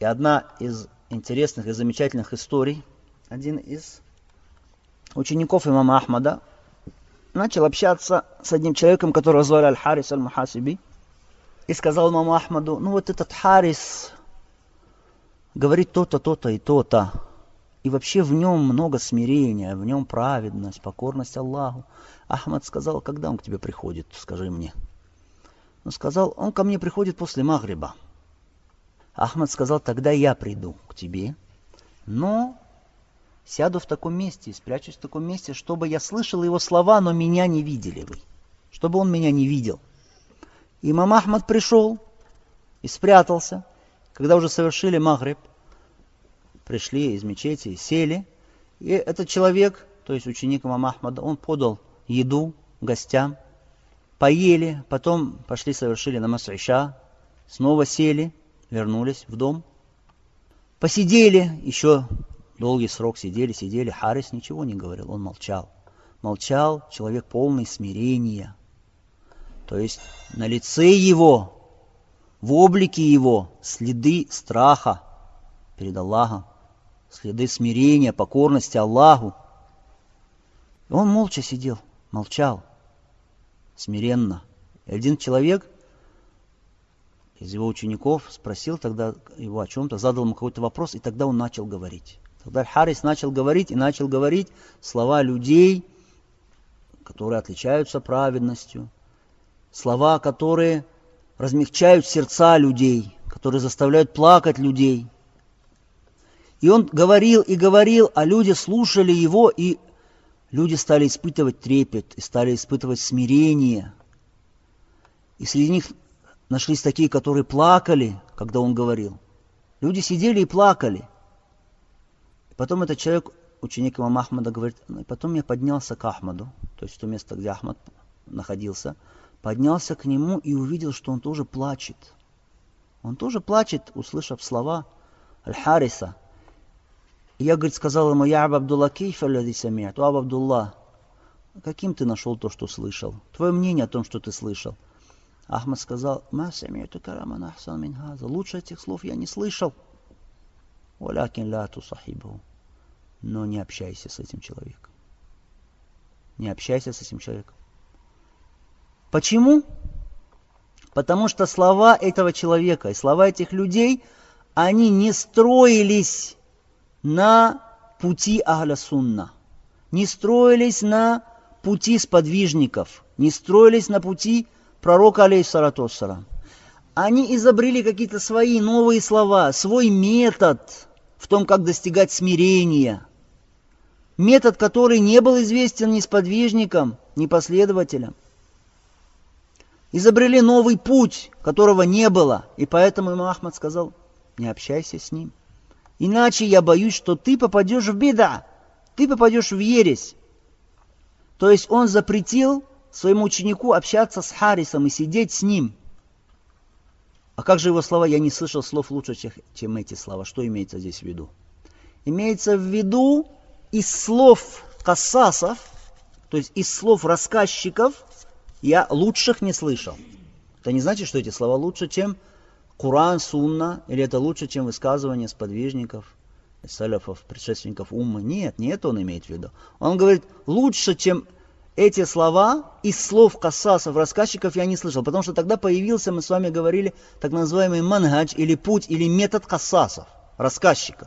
И одна из интересных и замечательных историй, один из учеников имама Ахмада начал общаться с одним человеком, которого звали Аль-Харис Аль-Мухасиби, и сказал имаму Ахмаду: ну вот этот Харис говорит то-то, то-то и то-то, и вообще в нем много смирения, в нем праведность, покорность Аллаху. Ахмад сказал: когда он к тебе приходит, скажи мне. Он сказал: он ко мне приходит после Магриба. Ахмад сказал: тогда я приду к тебе, но сяду в таком месте, спрячусь в таком месте, чтобы я слышал его слова, но меня не видели вы, чтобы он меня не видел. Имам Ахмад пришел и спрятался. Когда уже совершили Магриб, пришли из мечети, сели, и этот человек, то есть ученик имама Ахмада, он подал еду гостям, поели, потом пошли, совершили намаз иша, снова сели, вернулись в дом, посидели, еще долгий срок сидели. Харис ничего не говорил, он молчал. Молчал человек полный смирения. То есть на лице его, в облике его следы страха перед Аллахом, следы смирения, покорности Аллаху. И он молча сидел, молчал, смиренно. И один человек из его учеников спросил тогда его о чем-то, задал ему какой-то вопрос, и тогда он начал говорить. Тогда Харис начал говорить слова людей, которые отличаются праведностью, слова, которые размягчают сердца людей, которые заставляют плакать людей. И он говорил, а люди слушали его, и люди стали испытывать трепет, и стали испытывать смирение. И среди них нашлись такие, которые плакали, когда он говорил. Люди сидели и плакали. И потом этот человек, ученик имама Ахмада, говорит: ну, и потом я поднялся к Ахмаду, то есть в то место, где Ахмад находился, поднялся к нему и увидел, что он тоже плачет. Он тоже плачет, услышав слова Аль-Хариса. И я, говорит, сказал ему: я Абдулла, кейфа лади сами'ат, о Абдулла, каким ты нашел то, что слышал? Твое мнение о том, что ты слышал? Ахмад сказал: ма сами'ту караман ахсан мин хаза, лучше этих слов я не слышал. Валякин ла тусахибу, но не общайся с этим человеком. Не общайся с этим человеком. Почему? Потому что слова этого человека и слова этих людей, они не строились на пути Ахля Сунна, не строились на пути сподвижников, не строились на пути пророка алейхиссалату вассалам. Они изобрели какие-то свои новые слова, свой метод в том, как достигать смирения. Метод, который не был известен ни сподвижникам, ни последователям. Изобрели новый путь, которого не было. И поэтому имам Ахмад сказал: не общайся с ним. Иначе я боюсь, что ты попадешь в бида, ты попадешь в ересь. То есть он запретил своему ученику общаться с Харисом и сидеть с ним. А как же его слова? Я не слышал слов лучше, чем эти слова. Что имеется здесь в виду? Имеется в виду из слов кассасов, то есть из слов рассказчиков, я лучших не слышал. Это не значит, что эти слова лучше, чем Коран, Сунна, или это лучше, чем высказывания сподвижников, салафов, предшественников уммы. Нет, не это он имеет в виду. Он говорит: лучше, чем эти слова, из слов кассасов, рассказчиков я не слышал. Потому что тогда появился, мы с вами говорили, так называемый манхадж, или путь, или метод кассасов, рассказчиков,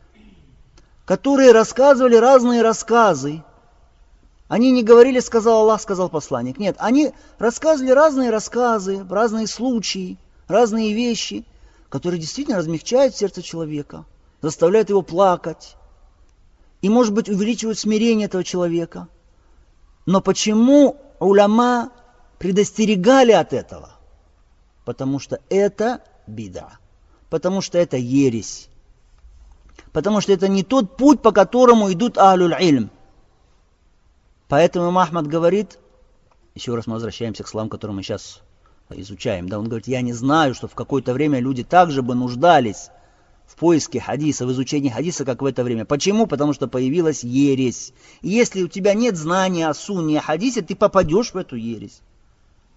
которые рассказывали разные рассказы. Они не говорили: сказал Аллах, сказал посланник. Нет, они рассказывали разные рассказы, разные случаи, разные вещи, которые действительно размягчают сердце человека, заставляют его плакать и, может быть, увеличивают смирение этого человека. Но почему уляма предостерегали от этого? Потому что это бида, потому что это ересь, потому что это не тот путь, по которому идут ахлюль ильм. Поэтому имам Ахмад говорит, еще раз мы возвращаемся к словам, которые мы сейчас изучаем, да, он говорит: я не знаю, что в какое-то время люди также бы нуждались в поиске хадиса, в изучении хадиса, как в это время. Почему? Потому что появилась ересь. И если у тебя нет знания о сунне, о хадисе, ты попадешь в эту ересь.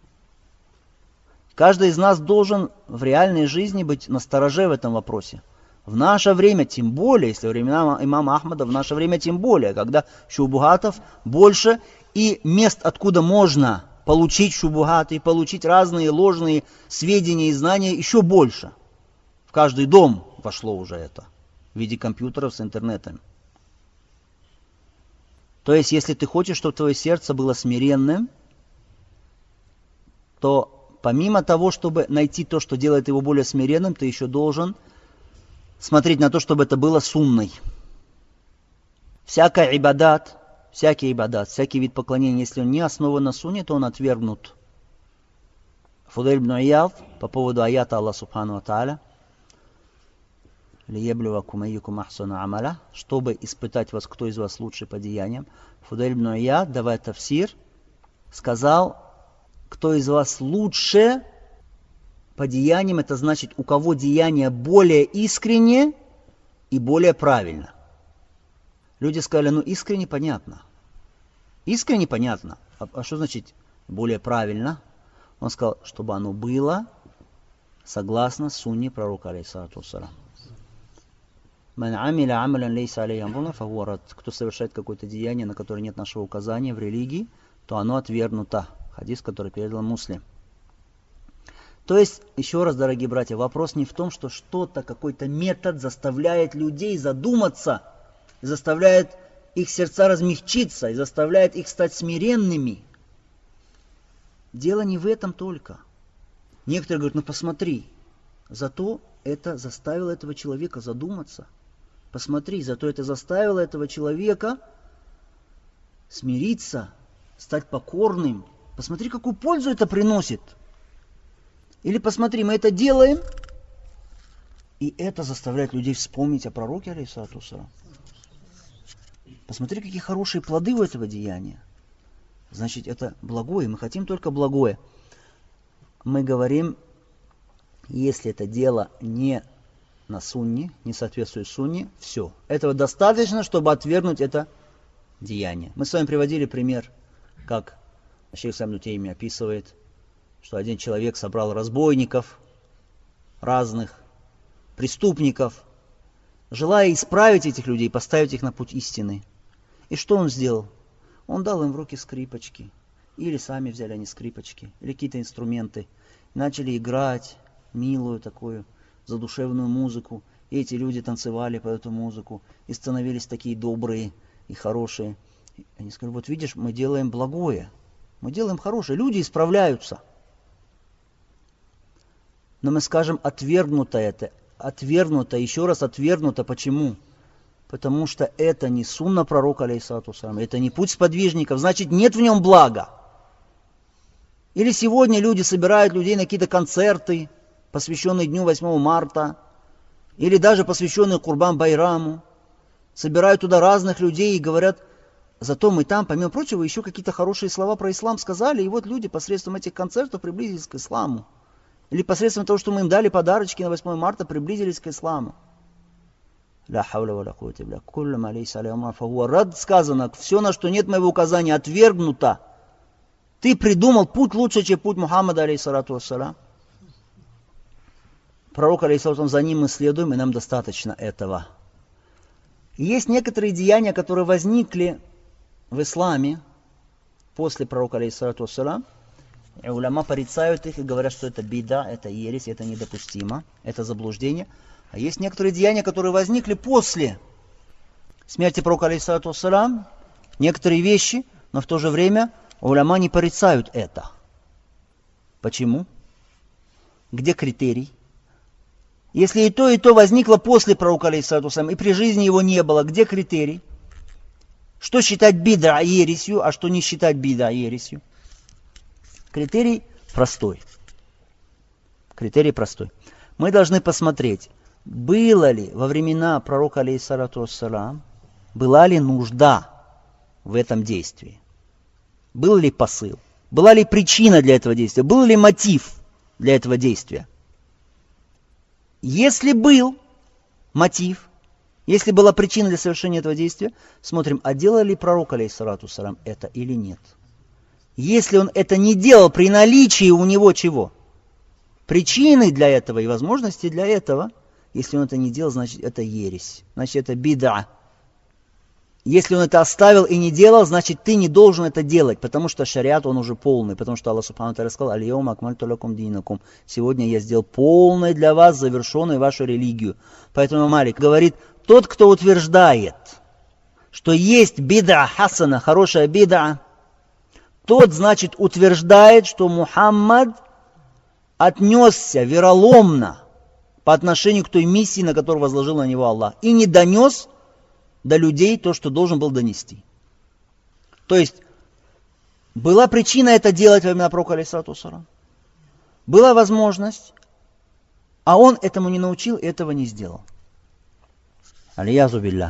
Каждый из нас должен в реальной жизни быть настороже в этом вопросе. В наше время, тем более, если времена имама Ахмада, в наше время тем более, когда шубухатов больше и мест, откуда можно получить шубухаты и получить разные ложные сведения и знания, еще больше. В каждый дом вошло уже это в виде компьютеров с интернетом. То есть, если ты хочешь, чтобы твое сердце было смиренным, то помимо того, чтобы найти то, что делает его более смиренным, ты еще должен смотреть на то, чтобы это было сунной. Всякий ибадат, всякий вид поклонения, если он не основан на сунне, то он отвергнут. Фудайль ибн Ияд по поводу аята Аллаха Субхану ва Тааля, «Лиеблювакум айюкум ахсану амаля», чтобы испытать вас, кто из вас лучше по деяниям. Фудайль ибн Ияд, давая тафсир, сказал, кто из вас лучше по деяниям, это значит, у кого деяние более искреннее и более правильно. Люди сказали, ну искренне понятно. Искренне понятно. А что значит более правильно? Он сказал, чтобы оно было согласно сунне пророка, алейхиссалату вассалям. Кто совершает какое-то деяние, на которое нет нашего указания в религии, то оно отвергнуто. Хадис, который передал Муслим. То есть, еще раз, дорогие братья, вопрос не в том, что что-то, какой-то метод заставляет людей задуматься, заставляет их сердца размягчиться и заставляет их стать смиренными. Дело не в этом только. Некоторые говорят, ну посмотри, зато это заставило этого человека задуматься. Посмотри, зато это заставило этого человека смириться, стать покорным. Посмотри, какую пользу это приносит. Или посмотри, мы это делаем, и это заставляет людей вспомнить о пророке, алейхиссалату вассалям. Посмотри, какие хорошие плоды у этого деяния. Значит, это благое, мы хотим только благое. Мы говорим, если это дело не на сунне, не соответствует сунне, все. Этого достаточно, чтобы отвергнуть это деяние. Мы с вами приводили пример, как шейх Ислам ибн Теймия описывает, что один человек собрал разбойников, разных преступников, желая исправить этих людей, поставить их на путь истины. И что он сделал? Он дал им в руки скрипочки. Или сами взяли они скрипочки, или какие-то инструменты. Начали играть милую такую задушевную музыку. И эти люди танцевали под эту музыку. И становились такие добрые и хорошие. И они сказали, вот видишь, мы делаем благое. Мы делаем хорошее. Люди исправляются. Но мы скажем, отвергнуто это. Отвергнуто, еще раз отвергнуто. Почему? Потому что это не сунна пророка, алейхиссалату вассалям, это не путь сподвижников, значит нет в нем блага. Или сегодня люди собирают людей на какие-то концерты, посвященные Дню 8 марта, или даже посвященные Курбан-Байраму, собирают туда разных людей и говорят, зато мы там, помимо прочего, еще какие-то хорошие слова про ислам сказали, и вот люди посредством этих концертов приблизились к исламу. Или посредством того, что мы им дали подарочки на 8 марта, приблизились к исламу. Ля хауля ва ля куввата илля билля. Куллу ма лейса алейхи амрун фахуа рад, сказано, все, на что нет моего указания, отвергнуто. Ты придумал путь лучше, чем путь Мухаммада, алейхиссалату вассалям. Пророк, алейхиссалату вассалам, за ним мы следуем, и нам достаточно этого. И есть некоторые деяния, которые возникли в исламе после пророка, алейхиссалату вассалам, и уляма порицают их и говорят, что это бида, это ересь, это недопустимо, это заблуждение. А есть некоторые деяния, которые возникли после смерти пророка, алейхиссалату вассалам, некоторые вещи, но в то же время уляма не порицают это. Почему? Где критерий? Если и то возникло после пророка, алейхиссалату вассалам, и при жизни его не было, где критерий? Что считать бида ересью, а что не считать бида ересью? Критерий простой. Критерий простой. Мы должны посмотреть, было ли во времена пророка, алейхиссалату вассалам, была ли нужда в этом действии? Был ли посыл? Была ли причина для этого действия? Был ли мотив для этого действия? Если был мотив, если была причина для совершения этого действия, смотрим, а делал ли пророк, алейхиссалату вассалам, это или нет? Если он это не делал при наличии у него чего? Причины для этого и возможности для этого. Если он это не делал, значит это ересь. Значит это бид'a. Если он это оставил и не делал, значит ты не должен это делать, потому что шариат он уже полный, потому что Аллах Субхану ва Тааля сказал: «Аль-йаума акмальту лакум динакум». Сегодня я сделал полной для вас, завершенной вашу религию. Поэтому Малик говорит, тот, кто утверждает, что есть бид'a хасана, хорошая бид'a, тот, значит, утверждает, что Мухаммад отнесся вероломно по отношению к той миссии, на которую возложил на него Аллах, и не донес до людей то, что должен был донести. То есть, была причина это делать во времена пророка, алейхиссалату вассалам. Была возможность, а он этому не научил и этого не сделал. Алиязу билля.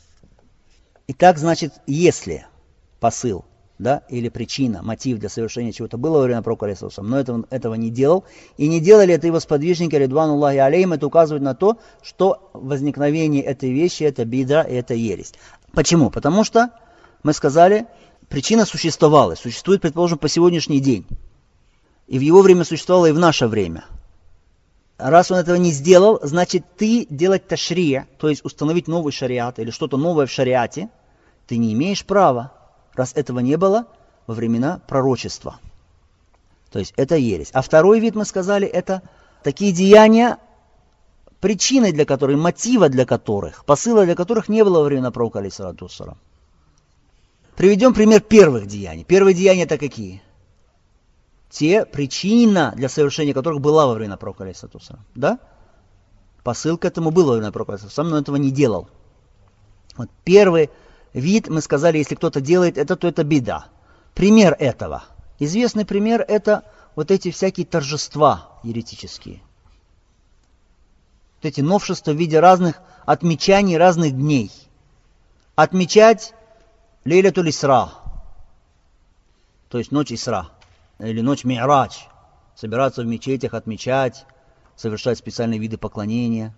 Итак, значит, если посыл, да, или причина, мотив для совершения чего-то было во время пророка, алейхиссалату вассалам, но этого не делал, и не делали это его сподвижники, ридвануллахи алейхим, это указывает на то, что возникновение этой вещи это бид'a и это ересь. Почему? Потому что, мы сказали, причина существовала, существует, предположим, по сегодняшний день. И в его время существовало и в наше время. Раз он этого не сделал, значит ты делать ташрия, то есть установить новый шариат или что-то новое в шариате, ты не имеешь права, раз этого не было во времена пророчества. То есть это ересь. А второй вид, мы сказали, это такие деяния, причиной для которых, мотива для которых, посыла для которых не было во времена пророка, алейхиссалату вассалам. Приведем пример первых деяний. Первые деяния это какие? Те, причина для совершения которых была во времена пророка, алейхиссалату вассалам. Да? Посыл к этому был во времена пророка, алейхиссалату вассалам, но он этого не делал. Вот первый вид, мы сказали, если кто-то делает это, то это бида. Пример этого. Известный пример это вот эти всякие торжества еретические. Вот эти новшества в виде разных отмечаний разных дней. Отмечать Лейлятуль Исра, то есть ночь Исра, или ночь Ми'радж. Собираться в мечетях, отмечать, совершать специальные виды поклонения.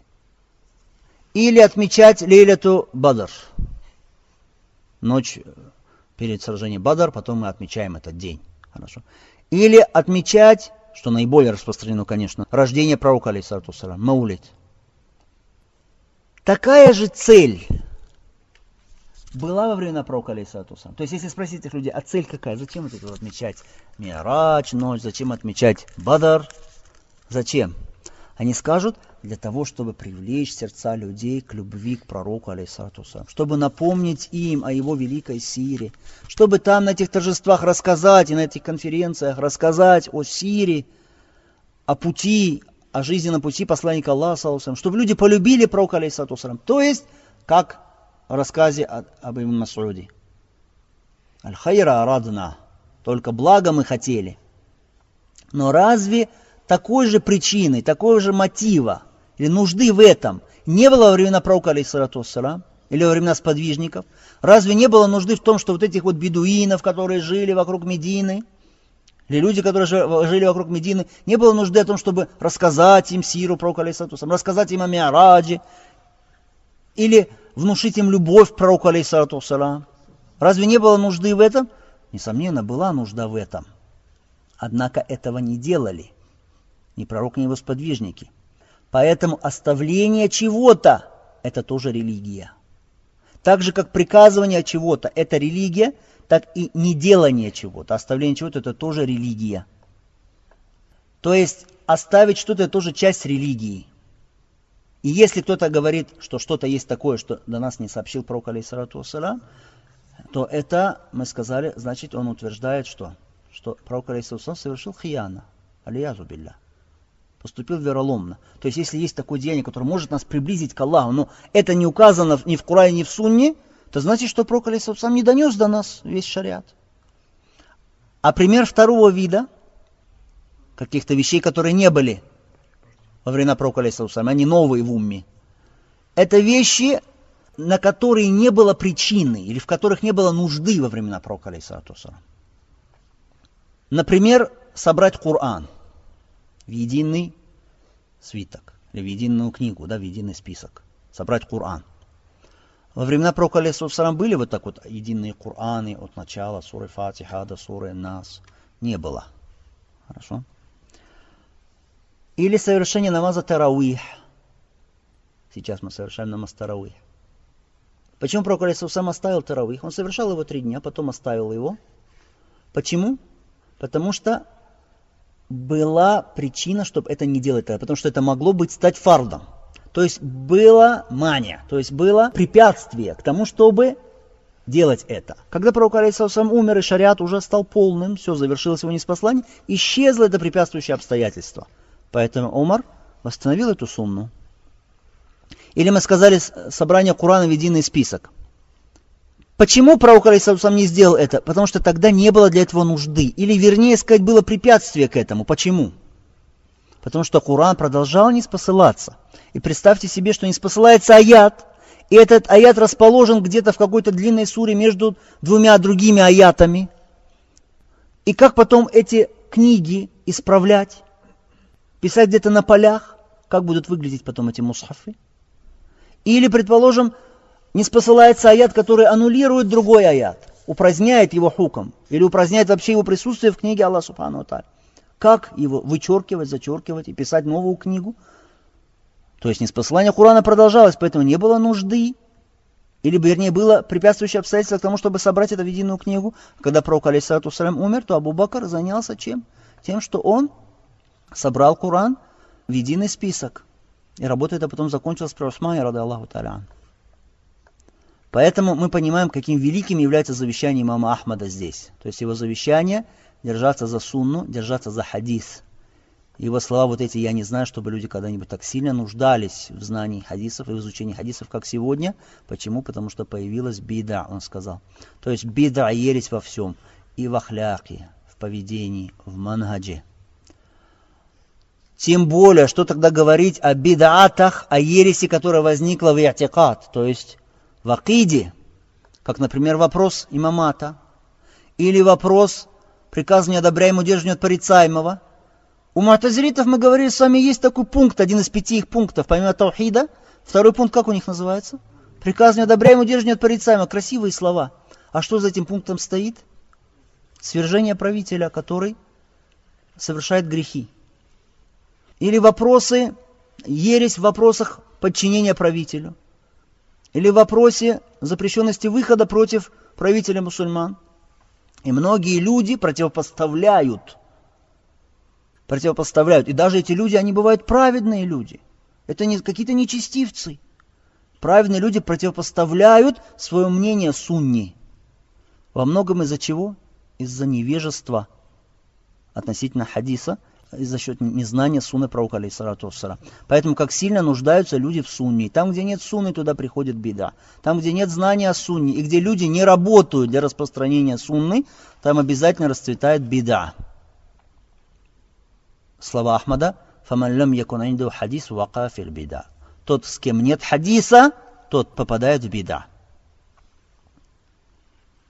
Или отмечать Лейляту Бадр. Ночь перед сражением Бадр, потом мы отмечаем этот день. Хорошо. Или отмечать, что наиболее распространено, конечно, рождение пророка, алейхиссалату вассалам, Маулид. Такая же цель была во времена пророка, алейхиссалату вассалам. То есть, если спросить этих людей, а цель какая? Зачем это отмечать Ми'радж, ночь? Зачем отмечать Бадр? Зачем? Они скажут, для того, чтобы привлечь сердца людей к любви к пророку, алейхиссалату вассалам, чтобы напомнить им о его великой сире, чтобы там на этих торжествах рассказать и на этих конференциях рассказать о сире, о пути, о жизненном пути посланника Аллаха, саллаллаху алейхи ва саллям, чтобы люди полюбили пророка, алейхиссалату вассалам. То есть, как в рассказе об Ибн Мас'уде. Аль-хайра арадна, только благо мы хотели. Но разве такой же причины, такого же мотива или нужды в этом не было во времена пророка, алейхиссалату вассалам, или во времена сподвижников? Разве не было нужды в том, что вот этих вот бедуинов, которые жили вокруг Медины, или люди, которые жили вокруг Медины, не было нужды о том, чтобы рассказать им сиру пророка, алейхиссалату вассалам, рассказать им о Ми'радже, или внушить им любовь к пророку, алейхиссалату вассалам? Разве не было нужды в этом? Несомненно, была нужда в этом. Однако этого не делали ни пророк, ни его сподвижники. Поэтому оставление чего-то – это тоже религия. Так же, как приказывание чего-то – это религия, так и неделание чего-то, оставление чего-то – это тоже религия. То есть, оставить что-то – это тоже часть религии. И если кто-то говорит, что что-то есть такое, что до нас не сообщил пророк, алейхиссалату вассалам, то это, мы сказали, значит, он утверждает, что пророк, алейхиссалату вассалам, совершил хияна, алиязу билля, поступил вероломно. То есть, если есть такое деяние, которое может нас приблизить к Аллаху, но это не указано ни в Коране, ни в Сунне, то значит, что пророк, алейхиссалату вассалам, не донес до нас весь шариат. А пример второго вида, каких-то вещей, которые не были во времена пророка, алейхиссалату вассалам, они новые в умме. Это вещи, на которые не было причины, или в которых не было нужды во времена пророка, алейхиссалату вассалам. Например, собрать Коран в единый свиток, или в единую книгу, да, в единый список. Собрать Коран. Во времена пророка, алейхиссалату вассалам, были вот так вот единые Кораны от начала суры Фатиха до суры Нас? Не было. Хорошо? Или совершение намаза тарауих. Сейчас мы совершаем намаз таравих. Почему пророк алейхиссалям оставил таравих? Он совершал его 3 дня, потом оставил его. Почему? Потому что была причина, чтобы это не делать, потому что это могло стать фардом. То есть было мания, то есть было препятствие к тому, чтобы делать это. Когда пророк алейхиссалям умер и шариат уже стал полным, все, завершилось его ниспослание, исчезло это препятствующее обстоятельство. Поэтому Умар восстановил эту сунну. Или мы сказали собрание Корана в единый список. Почему пророк алейхиссалям не сделал это? Потому что тогда не было для этого нужды. Или вернее сказать, было препятствие к этому. Почему? Потому что Коран продолжал ниспосылаться. И представьте себе, что ниспосылается аят, и этот аят расположен где-то в какой-то длинной суре между 2 другими аятами. И как потом эти книги исправлять? Писать где-то на полях? Как будут выглядеть потом эти мусхафы? Или, предположим, ниспосылается аят, который аннулирует другой аят, упраздняет его хуком, или упраздняет вообще его присутствие в книге Аллаха Субхану ва Тааля. Как его вычеркивать, зачеркивать и писать новую книгу? То есть ниспосылание Корана продолжалось, поэтому не было нужды, или, вернее, было препятствующее обстоятельство к тому, чтобы собрать это в единую книгу. Когда пророк алейхиссалям умер, то Абу Бакр занялся чем? Тем, что он собрал Коран в единый список. И работа эта потом закончилась при Усмане, рады Аллаху Та'аля. Поэтому мы понимаем, каким великим является завещание имама Ахмада здесь. То есть его завещание держаться за сунну, держаться за хадис. Его слова вот эти: я не знаю, чтобы люди когда-нибудь так сильно нуждались в знании хадисов и в изучении хадисов, как сегодня. Почему? Потому что появилась бида, он сказал. То есть бида, ересь во всем. И в ахляке, в поведении, в манхадже. Тем более, что тогда говорить о бидаатах, о ереси, которая возникла в и'тикад, то есть в акиде, как, например, вопрос имамата, или вопрос приказ неодобряемого, удерживания от порицаемого. У му'тазилитов, мы говорили с вами, есть такой пункт, один из 5 их пунктов, помимо таухида. Второй пункт, как у них называется? Приказ неодобряемого, удерживания от порицаемого. Красивые слова. А что за этим пунктом стоит? Свержение правителя, который совершает грехи. Или вопросы, ересь в вопросах подчинения правителю. Или в вопросе запрещенности выхода против правителя мусульман. И многие люди противопоставляют. И даже эти люди, они бывают праведные люди. Это не какие-то нечестивцы. Праведные люди противопоставляют свое мнение сунни. Во многом из-за чего? Из-за невежества относительно хадиса, и за счет незнания сунны пророка алейхиссалату вассалям. Поэтому как сильно нуждаются люди в сунне. Там, где нет сунны, туда приходит бида. Там, где нет знания о сунне, и где люди не работают для распространения сунны, там обязательно расцветает бида. Слова Ахмада: «Фаман лям якун инду хадис вака фил бида». Тот, с кем нет хадиса, тот попадает в бида.